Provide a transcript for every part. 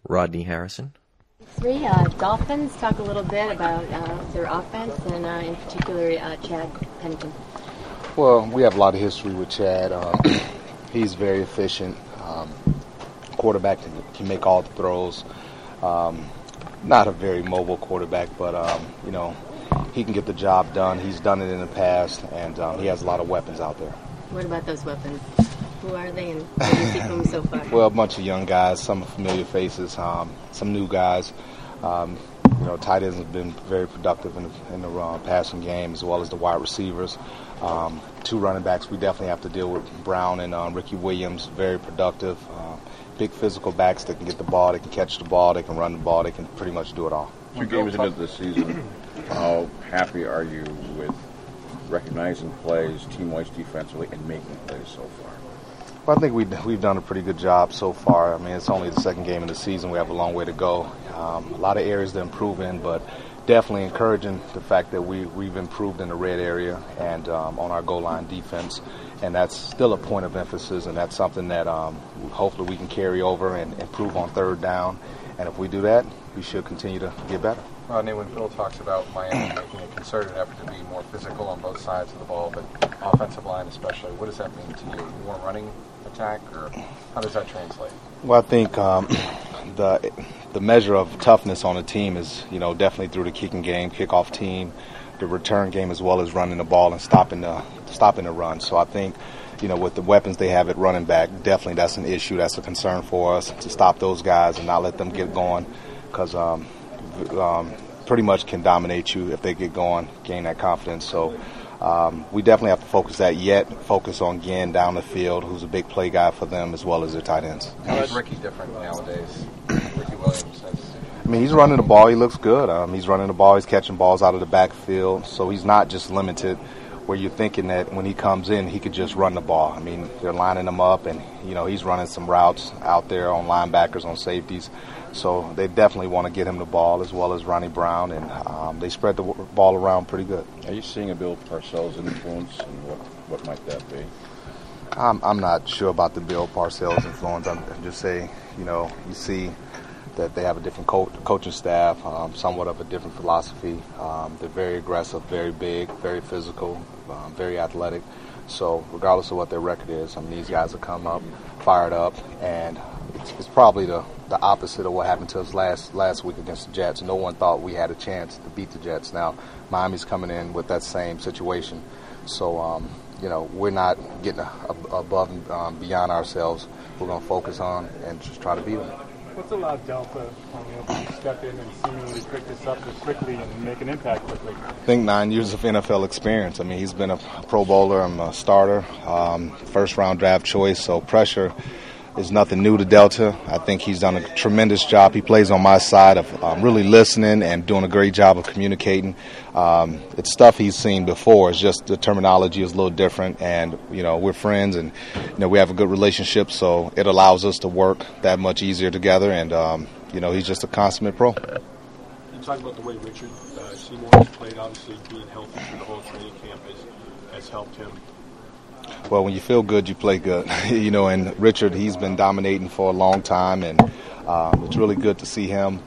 Rodney Harrison. Three, Dolphins, talk a little bit about their offense and in particular Chad Pennington. Well, we have a lot of history with Chad. He's very efficient. Quarterback can make all the throws. Not a very mobile quarterback, but he can get the job done. He's done it in the past, and he has a lot of weapons out there. What about those weapons? Who are they, and what do you see from them so far? Well, a bunch of young guys, some familiar faces, some new guys. Tight ends have been very productive in the passing game, as well as the wide receivers. Two running backs we definitely have to deal with, Brown and Ricky Williams, very productive. Big physical backs that can get the ball, they can catch the ball, they can run the ball, they can pretty much do it all. 2 games into the season, how happy are you with recognizing plays, team-wise defensively, and making plays so far? Well, I think we've done a pretty good job so far. I mean, it's only the second game of the season. We have a long way to go. A lot of areas to improve in, but definitely encouraging the fact that we've improved in the red area and on our goal line defense. And that's still a point of emphasis, and that's something that hopefully we can carry over and improve on third down. And if we do that, we should continue to get better. Rodney, when Bill talks about Miami making a concerted effort to be more physical on both sides of the ball, but offensive line especially, what does that mean to you? More running attack, or how does that translate? Well, I think the measure of toughness on a team is, definitely through the kicking game, kickoff team, the return game, as well as running the ball and stopping the run. So I think, with the weapons they have at running back, definitely that's an issue. That's a concern for us to stop those guys and not let them get going, because pretty much can dominate you if they get going, gain that confidence. So we definitely have to focus on Ginn down the field, who's a big play guy for them, as well as their tight ends. How is Ricky different nowadays? Ricky Williams has... I mean, he's running the ball. He looks good. He's running the ball. He's catching balls out of the backfield. So he's not just limited where you're thinking that when he comes in, he could just run the ball. I mean, they're lining him up, and, he's running some routes out there on linebackers, on safeties. So they definitely want to get him the ball, as well as Ronnie Brown, and they spread the ball around pretty good. Are you seeing a Bill Parcells influence, and what might that be? I'm not sure about the Bill Parcells influence. I'm just saying, you see that they have a different coaching staff, somewhat of a different philosophy. They're very aggressive, very big, very physical, very athletic. So regardless of what their record is, these guys will come up, fired up, and it's probably the opposite of what happened to us last week against the Jets. No one thought we had a chance to beat the Jets. Now, Miami's coming in with that same situation. So, we're not getting above and beyond ourselves. We're going to focus on and just try to beat them. What's allowed Delta to step in and seemingly pick this up as quickly and make an impact quickly? I think 9 years of NFL experience. He's been a Pro Bowler, I'm a starter, first-round draft choice, so pressure is nothing new to Delta. I think he's done a tremendous job. He plays on my side of really listening and doing a great job of communicating. It's stuff he's seen before. It's just the terminology is a little different, and we're friends, and we have a good relationship, so it allows us to work that much easier together. And he's just a consummate pro. You talk about the way Richard Seymour has played. Obviously, being healthy through the whole training camp has helped him. Well, when you feel good, you play good. And Richard, he's been dominating for a long time, and it's really good to see him,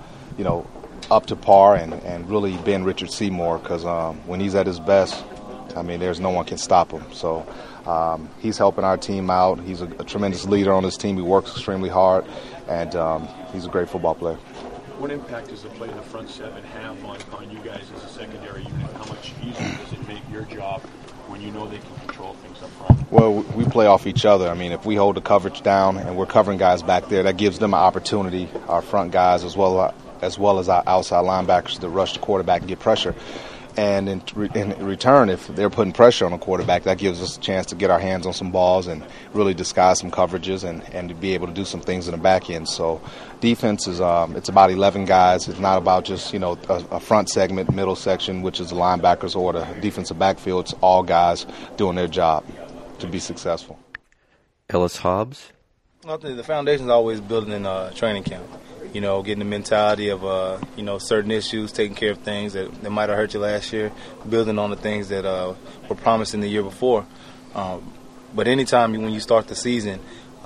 up to par and really being Richard Seymour, because when he's at his best, there's no one can stop him. So he's helping our team out. He's a tremendous leader on his team. He works extremely hard, and he's a great football player. What impact does the play in the front seven have on you guys as a secondary unit? How much easier does it make your job when you know they can control things up front? Well, we play off each other. If we hold the coverage down and we're covering guys back there, that gives them an opportunity, our front guys as well as our outside linebackers, to rush the quarterback and get pressure. And in return, if they're putting pressure on the quarterback, that gives us a chance to get our hands on some balls and really disguise some coverages and to be able to do some things in the back end. So defense is it's about 11 guys. It's not about just a front segment, middle section, which is the linebackers, or the defensive backfield. It's all guys doing their job to be successful. Ellis Hobbs. I think the foundation is always building in training camp. Getting the mentality of, certain issues, taking care of things that might have hurt you last year, building on the things that were promising the year before. But anytime when you start the season,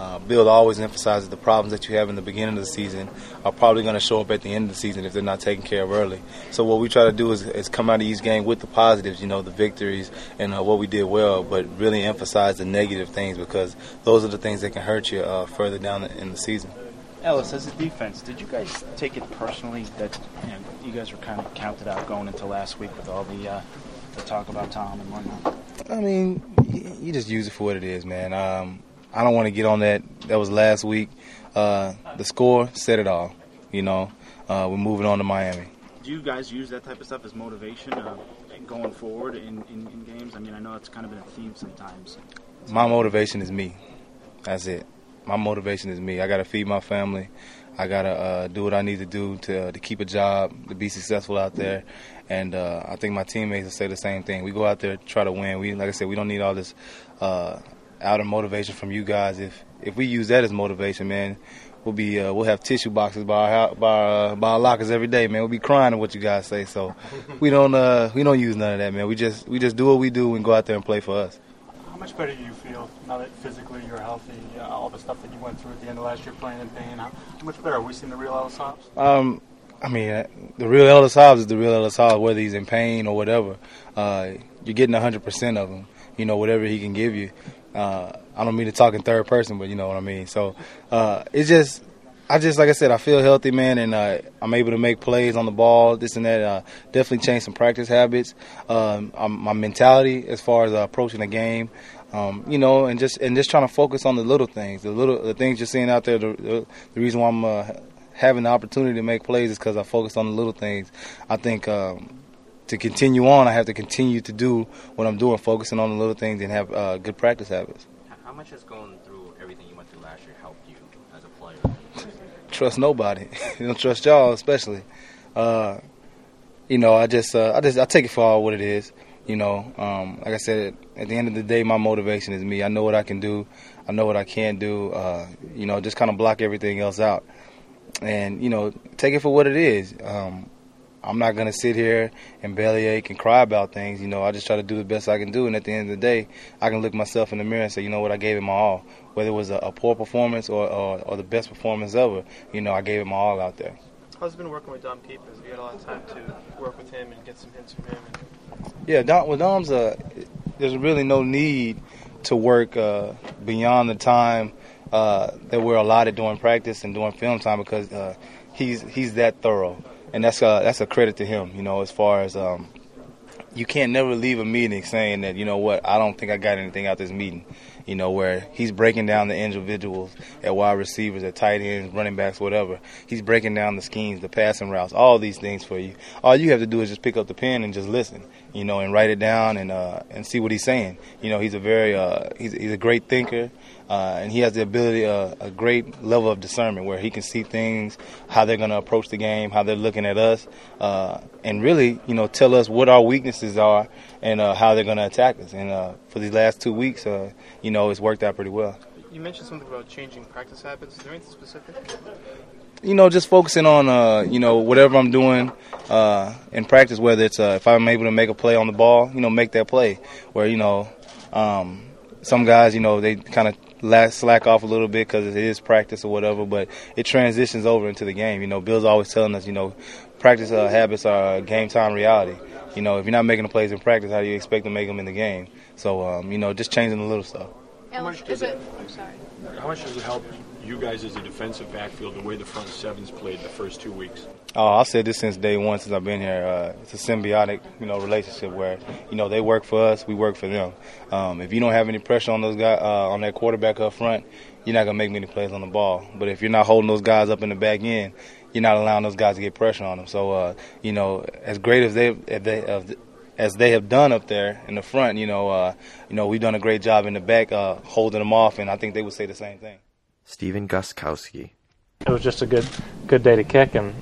Bill always emphasizes the problems that you have in the beginning of the season are probably going to show up at the end of the season if they're not taken care of early. So what we try to do is come out of each game with the positives, the victories and what we did well, but really emphasize the negative things because those are the things that can hurt you further down in the season. Ellis, as a defense, did you guys take it personally that you guys were kind of counted out going into last week with all the talk about Tom and whatnot? I mean, you just use it for what it is, man. I don't want to get on that. That was last week. The score said it all. We're moving on to Miami. Do you guys use that type of stuff as motivation going forward in games? I mean, I know it's kind of been a theme sometimes. My motivation is me. That's it. My motivation is me. I got to feed my family. I got to do what I need to do to keep a job, to be successful out there. And I think my teammates will say the same thing. We go out there to try to win. Like I said, we don't need all this outer motivation from you guys. If we use that as motivation, man, we'll have tissue boxes by our lockers every day, man. We'll be crying at what you guys say. So we don't use none of that, man. We just do what we do and go out there and play for us. How much better do you feel now that physically you're healthy? All the stuff that you went through at the end of last year playing in pain. How much better? Are we seeing the real Ellis Hobbs? I mean, the real Ellis Hobbs is the real Ellis Hobbs, whether he's in pain or whatever. You're getting 100% of him. Whatever he can give you. I don't mean to talk in third person, but you know what I mean. So it's just, like I said, I feel healthy, man, and I'm able to make plays on the ball, this and that. Definitely changed some practice habits. My mentality as far as approaching the game, and just trying to focus on the little things, the things you're seeing out there. The reason why I'm having the opportunity to make plays is because I focus on the little things. I think to continue on, I have to continue to do what I'm doing, focusing on the little things and have good practice habits. How much has going through everything you went through last year helped you as a player? Trust nobody. Don't trust y'all, especially. I take it for what it is. Like I said, at the end of the day, my motivation is me. I know what I can do. I know what I can't do. Just kind of block everything else out. And, take it for what it is. I'm not going to sit here and bellyache and cry about things. I just try to do the best I can do. And at the end of the day, I can look myself in the mirror and say, I gave it my all. Whether it was a poor performance or the best performance ever, I gave it my all out there. How's it been working with Dom Capers? You had a lot of time to work with him and get some hints from him. Yeah, with Dom's, there's really no need to work beyond the time that we're allotted during practice and during film time because he's that thorough. And that's a credit to him, as far as you can't never leave a meeting saying that, I don't think I got anything out this meeting, where he's breaking down the individuals at wide receivers, at tight ends, running backs, whatever. He's breaking down the schemes, the passing routes, all these things for you. All you have to do is just pick up the pen and just listen, and write it down and see what he's saying. He's a very he's a great thinker. And he has the ability, a great level of discernment where he can see things, how they're going to approach the game, how they're looking at us, and really, tell us what our weaknesses are and how they're going to attack us. And for these last 2 weeks, it's worked out pretty well. You mentioned something about changing practice habits. Is there anything specific? Just focusing on, whatever I'm doing in practice, whether it's if I'm able to make a play on the ball, make that play. Where, some guys, they kind of slack off a little bit because it is practice or whatever, but it transitions over into the game. Bill's always telling us, practice habits are game time reality. If you're not making the plays in practice, how do you expect to make them in the game? So, just changing the little stuff. How much does it help you guys as a defensive backfield, the way the front sevens played the first 2 weeks? Oh, I've said this since day one, since I've been here. It's a symbiotic, relationship where, they work for us, we work for them. If you don't have any pressure on those guys, on that quarterback up front, you're not gonna make many plays on the ball. But if you're not holding those guys up in the back end, you're not allowing those guys to get pressure on them. So, as great as they have done up there in the front, we've done a great job in the back holding them off, and I think they would say the same thing. Stephen Gostkowski. It was just a good day to kick, and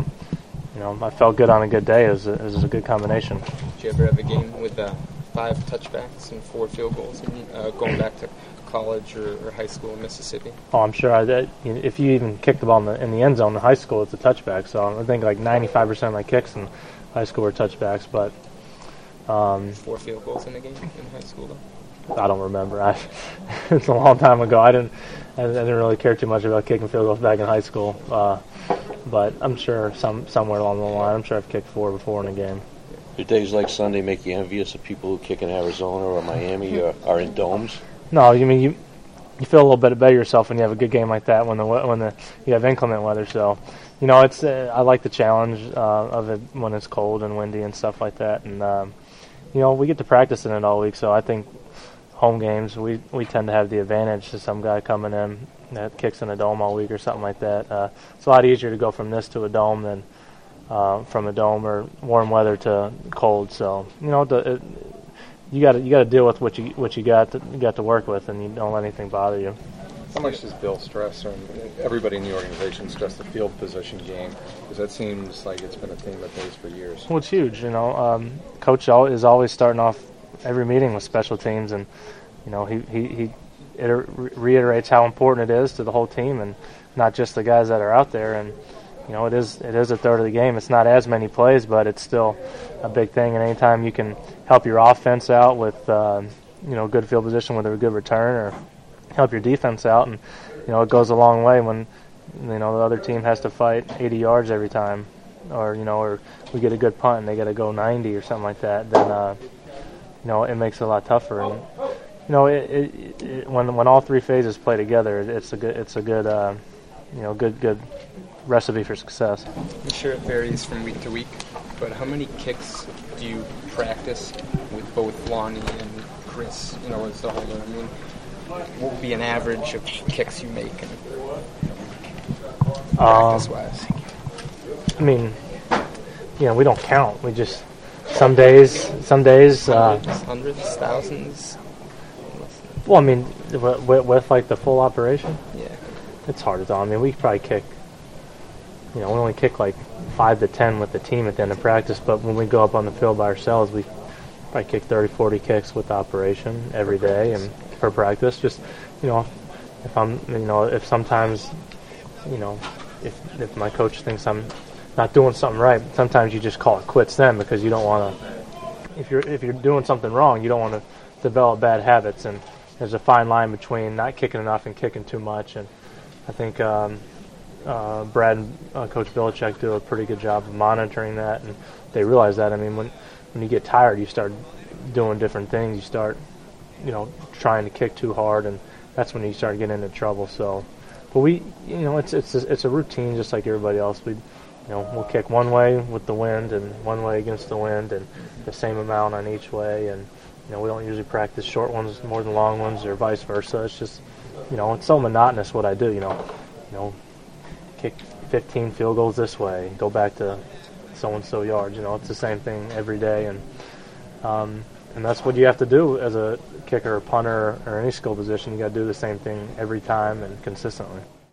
I felt good on a good day. It was a good combination. Did you ever have a game with 5 touchbacks and 4 field goals, going back to college or high school in Mississippi? Oh, I'm sure I did. If you even kick the ball in the end zone in high school, it's a touchback. So I think like 95% of my kicks in high school were touchbacks. But 4 field goals in a game in high school, though? I don't remember. It's a long time ago. I didn't really care too much about kicking field goals back in high school. But I'm sure somewhere along the line, I'm sure I've kicked 4 before in a game. Do days like Sunday make you envious of people who kick in Arizona or Miami or are in domes? No, you mean you feel a little bit better yourself when you have a good game like that when you have inclement weather. So, it's I like the challenge of it when it's cold and windy and stuff like that. And we get to practice in it all week. So I think home games we tend to have the advantage to some guy coming in that kicks in a dome all week or something like that. It's a lot easier to go from this to a dome than from a dome or warm weather to cold. So you got to deal with what you got to work with, and you don't let anything bother you. How much does Bill stress, or everybody in the organization stress the field position game? Because that seems like it's been a theme of his for years. Well, it's huge. Coach is always starting off every meeting with special teams, and he reiterates how important it is to the whole team, and not just the guys that are out there. And it is a third of the game. It's not as many plays, but it's still a big thing. And anytime you can help your offense out with good field position with a good return, or help your defense out, and it goes a long way when the other team has to fight 80 yards every time, or we get a good punt and they got to go 90 or something like that. Then it makes it a lot tougher. And when all three phases play together, it's a good good recipe for success. I'm sure it varies from week to week, but how many kicks do you practice with both Lonnie and Chris? As the holder, I mean, what would be an average of kicks you make practice-wise? I mean, we don't count. We just some days. Hundreds, thousands. Well, I mean, with like the full operation. Yeah. It's hard to tell. I mean, we probably kick. We only kick like 5 to 10 with the team at the end of practice. But when we go up on the field by ourselves, we probably kick 30, 40 kicks with the operation every day and for practice. Just if I'm, if sometimes, if my coach thinks I'm not doing something right, sometimes you just call it quits then, because you don't want to. If you're doing something wrong, you don't want to develop bad habits, and there's a fine line between not kicking enough and kicking too much. And I think Brad and Coach Belichick do a pretty good job of monitoring that, and they realize that. I mean, when you get tired, you start doing different things. You start, trying to kick too hard, and that's when you start getting into trouble. So, but we, it's a routine just like everybody else. We'll kick one way with the wind and one way against the wind, and the same amount on each way. And we don't usually practice short ones more than long ones, or vice versa. It's just, it's so monotonous what I do. Kick 15 field goals this way, go back to so-and-so yards. It's the same thing every day, and that's what you have to do as a kicker or punter or any skill position. You got to do the same thing every time and consistently.